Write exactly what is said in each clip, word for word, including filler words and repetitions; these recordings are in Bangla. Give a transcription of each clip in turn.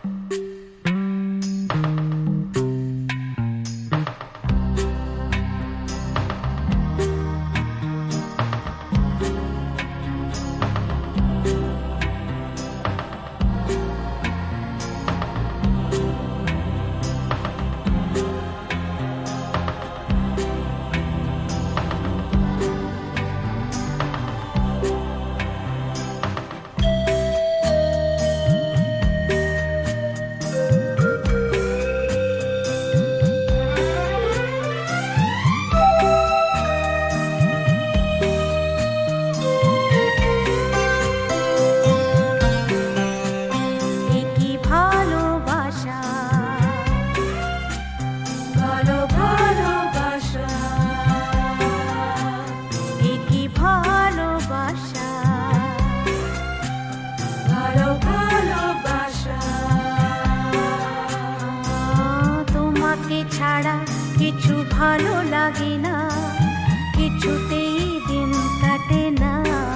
ছাড়া কিছু ভালো লাগে না, কিছুতেই দিন কাটে না।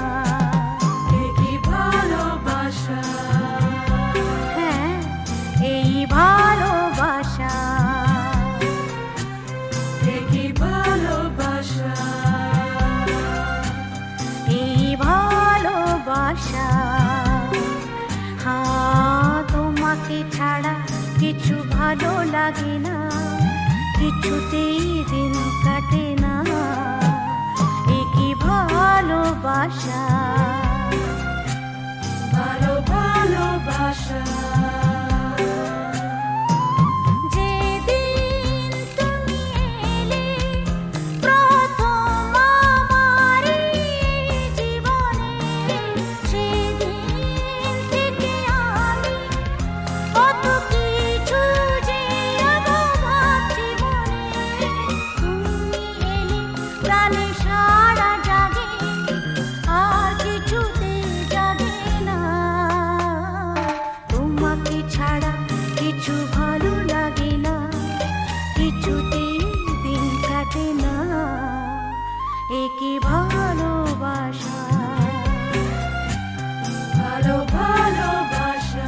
কি ভালোবাসা, হ্যাঁ এই ভালোবাসা, কি ভালোবাসা, এই ভালোবাসা। হ্যাঁ তোমাকে ছাড়া কিছু ভালো লাগে না, কিছুতেই দিন কাটে না। এ কি ভালোবাসা, ভালো ভালোবাসা। যেদিন তুমি এলে প্রথম আমার জীবনে, সেদিন থেকে আমি কত কিছু যে ভাবছি মনে। তুমি এলে প্রাণে সারা জাগে, আর কিছুতে জাগে না। তোমাকে ছাড়া কিছু ভালো লাগে না, কিছুতেই দিন কাটে না। এ কি ভালোবাসা, ভালো ভালোবাসা।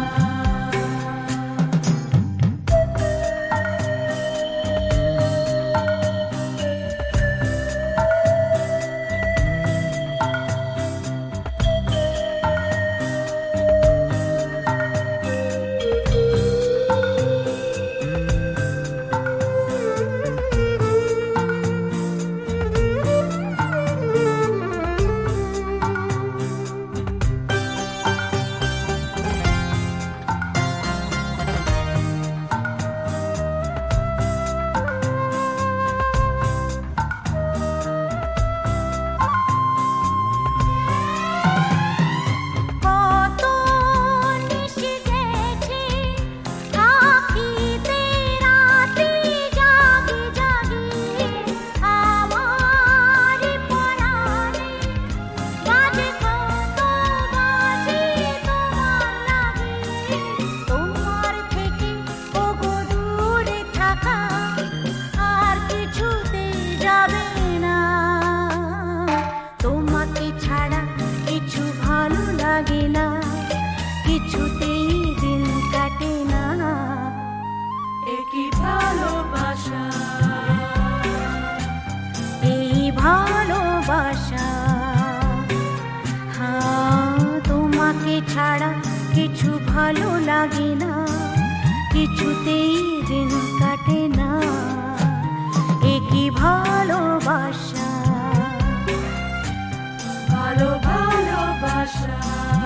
কিছুতেই দিন কাটে না। এ কি ভালোবাসা, এই ভালোবাসা। হ্যাঁ তোমাকে ছাড়া কিছু ভালো লাগে না, কিছুতেই দিন কাটে না। এ কি ভালোবাসা, ভালো ভালোবাসা।